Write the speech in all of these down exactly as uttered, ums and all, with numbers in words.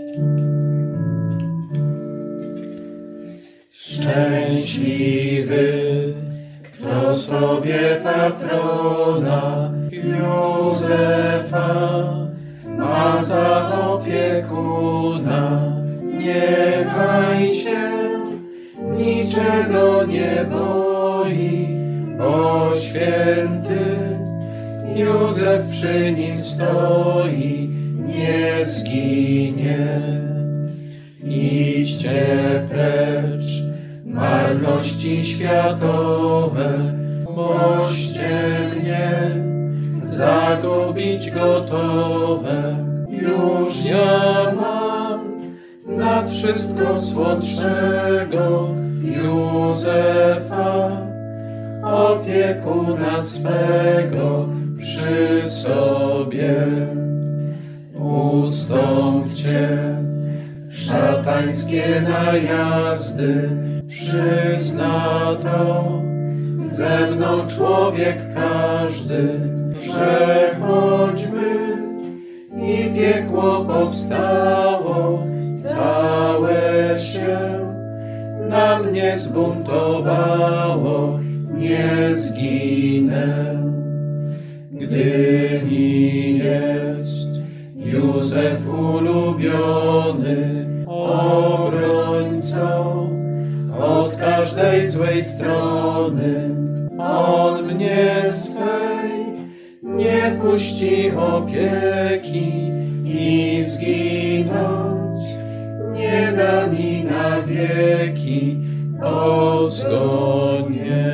Szczęśliwy, kto sobie patrona Józefa ma za opiekuna. Niechaj się niczego nie boi, bo święty Józef przy nim stoi, nie zginie. Idźcie precz, marności światowe, boście mnie zagubić gotowe. Już ja mam nad wszystko słodszego Józefa, opiekuna swego przy sobie. Ustąpcie szatańskie najazdy, przyzna to ze mną człowiek każdy, że choćby i piekło powstało, całe się na mnie zbuntowało, nie zginę. Gdy mi jest Józef ulubiony, obrońcą od każdej złej strony, on mnie swej nie puści opieki i zginąć nie da mi na wieki, bo zgonię.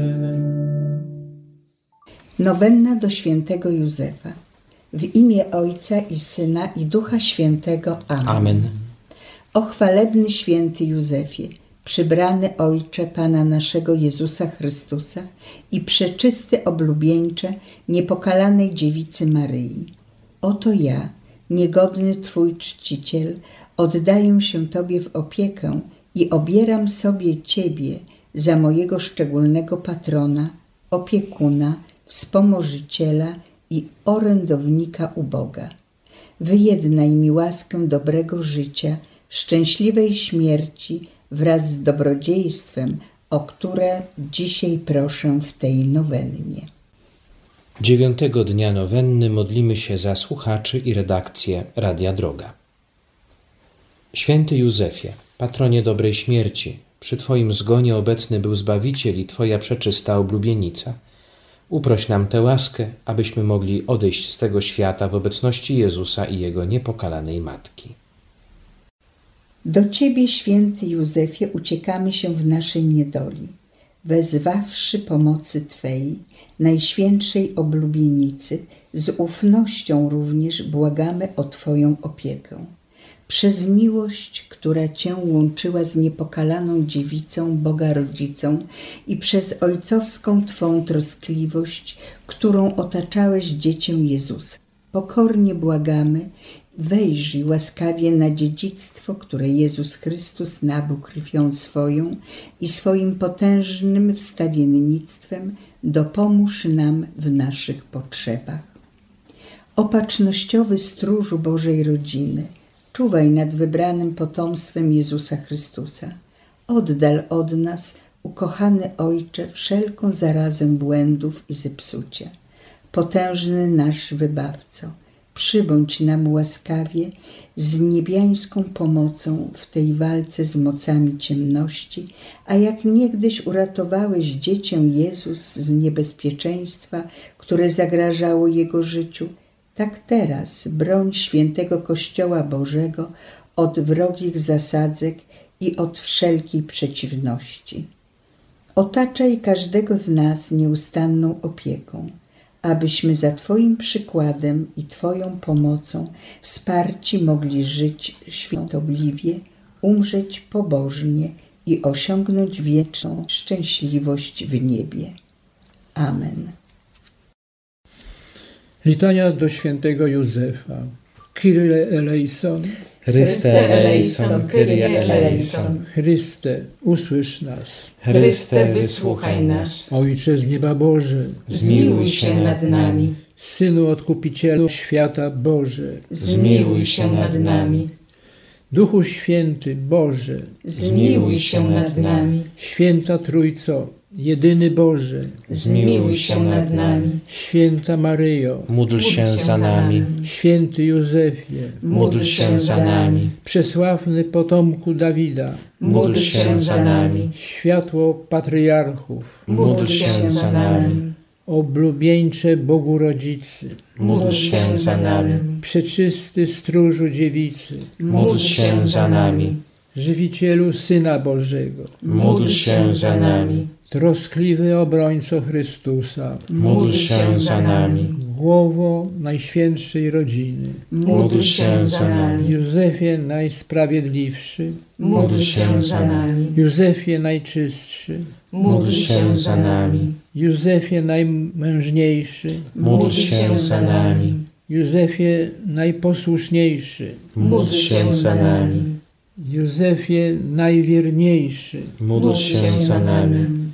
Nowenna do świętego Józefa. W imię Ojca i Syna i Ducha Świętego. Amen. Amen. O chwalebny święty Józefie, przybrany Ojcze Pana naszego Jezusa Chrystusa i przeczysty oblubieńcze niepokalanej Dziewicy Maryi. Oto ja, niegodny Twój czciciel, oddaję się Tobie w opiekę i obieram sobie Ciebie za mojego szczególnego patrona, opiekuna, wspomożyciela i orędownika u Boga. Wyjednaj mi łaskę dobrego życia, szczęśliwej śmierci wraz z dobrodziejstwem, o które dzisiaj proszę w tej nowennie. Dziewiątego dnia nowenny modlimy się za słuchaczy i redakcję Radia Droga. Święty Józefie, patronie dobrej śmierci, przy Twoim zgonie obecny był Zbawiciel i Twoja przeczysta oblubienica. Uproś nam tę łaskę, abyśmy mogli odejść z tego świata w obecności Jezusa i Jego niepokalanej Matki. Do Ciebie, święty Józefie, uciekamy się w naszej niedoli, wezwawszy pomocy Twej, Najświętszej Oblubienicy, z ufnością również błagamy o Twoją opiekę. Przez miłość, która Cię łączyła z niepokalaną Dziewicą, Boga Rodzicą, i przez ojcowską Twą troskliwość, którą otaczałeś dziecię Jezusa, pokornie błagamy, wejrzyj łaskawie na dziedzictwo, które Jezus Chrystus nabył krwią swoją i swoim potężnym wstawiennictwem dopomóż nam w naszych potrzebach. Opatrznościowy stróżu Bożej rodziny, czuwaj nad wybranym potomstwem Jezusa Chrystusa. Oddal od nas, ukochany Ojcze, wszelką zarazę błędów i zepsucia. Potężny nasz Wybawco, przybądź nam łaskawie z niebiańską pomocą w tej walce z mocami ciemności, a jak niegdyś uratowałeś dziecię Jezus z niebezpieczeństwa, które zagrażało Jego życiu, tak teraz broń świętego Kościoła Bożego od wrogich zasadzek i od wszelkiej przeciwności. Otaczaj każdego z nas nieustanną opieką, abyśmy za Twoim przykładem i Twoją pomocą wsparci mogli żyć świętobliwie, umrzeć pobożnie i osiągnąć wieczną szczęśliwość w niebie. Amen. Litania do świętego Józefa. Kyrie eleison. Chryste eleison, Kyrie eleison. Chryste, usłysz nas. Chryste, wysłuchaj nas. Ojcze z nieba Boży, Zmiłuj się nad nami. Synu Odkupicielu świata Boży, Zmiłuj się nad nami. Duchu Święty, Boże, zmiłuj się nad nami. Święta Trójco, jedyny Boże, Zmiłuj się nad nami. Święta Maryjo, Módl się za nami. Święty Józefie, Módl się za nami. przesławny potomku Dawida, Módl się za nami. światło patriarchów, Módl się za nami. oblubieńcze Bogu Rodzicy, Módl się za nami. przeczysty stróżu dziewicy, Módl się za nami. żywicielu Syna Bożego, Módl się za nami. troskliwy obrońco Chrystusa, Módl się za nami. głowo Najświętszej Rodziny, Módl się za nami. Józefie Najsprawiedliwszy, Módl się za nami. Józefie Najczystszy, Módl się za nami. Józefie Najmężniejszy, Módl się za nami. Józefie Najposłuszniejszy, Módl się za nami. Józefie Najwierniejszy, Módl się za nami.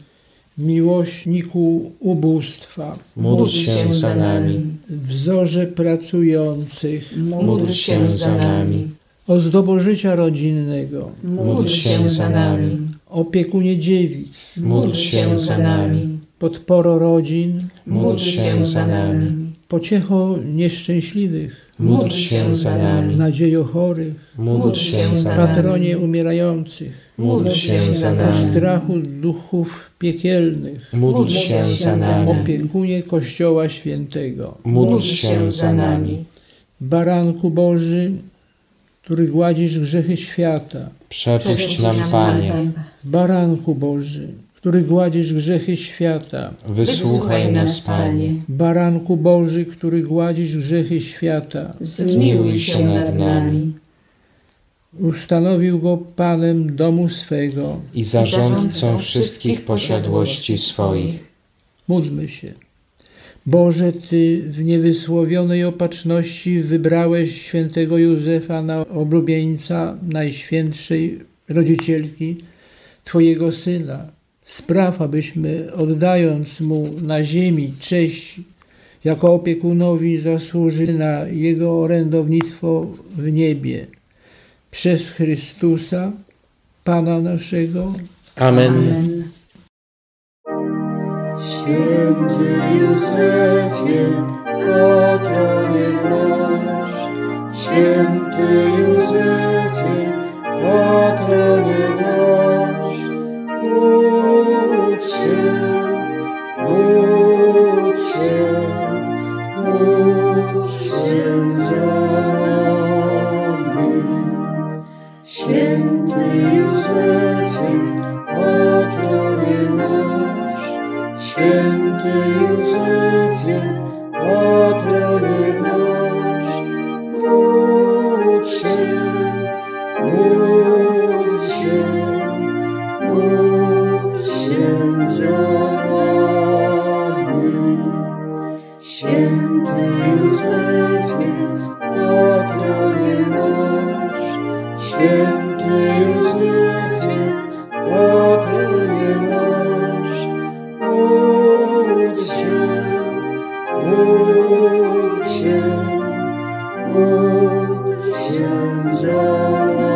miłośniku ubóstwa, Módl się za nami. wzorze pracujących, Módl się za nami. ozdobo życia rodzinnego, Módl się za nami. opiekunie dziewic, Módl się za nami. podporo rodzin, Módl się za nami. pociecho nieszczęśliwych, Módl się za nami. nadziejo chorych, Módl się za nami. patronie umierających, Módl się za nami. strachu duchów piekielnych, Módl się za nami. opiekunie Kościoła Świętego, Módl się za nami. baranku Boży, który gładzisz grzechy świata, Przepuść nam, Panie. baranku Boży, który gładzisz grzechy świata, Wysłuchaj nas, Panie. baranku Boży, który gładzisz grzechy świata, Zmiłuj się nad nami. ustanowił go Panem domu swego. I zarządcą wszystkich posiadłości swoich. Módlmy się. Boże, Ty w niewysłowionej opatrzności wybrałeś świętego Józefa na oblubieńca Najświętszej Rodzicielki, Twojego Syna. Spraw, abyśmy oddając Mu na ziemi cześć jako opiekunowi zasłużyli na Jego orędownictwo w niebie. Przez Chrystusa, Pana naszego. Amen. Święty Józefie, patronie nasz, święty Józefie, patronie nasz, módl się, módl się, módl się za nami. Święty Józefie, patronie nasz, święty Józefie, patronie nasz, módl się, módl się, módl się za nami. Święty Józefie, patronie nasz, święty Józefie, patronie nasz, módl się, módl się, módl się za nami.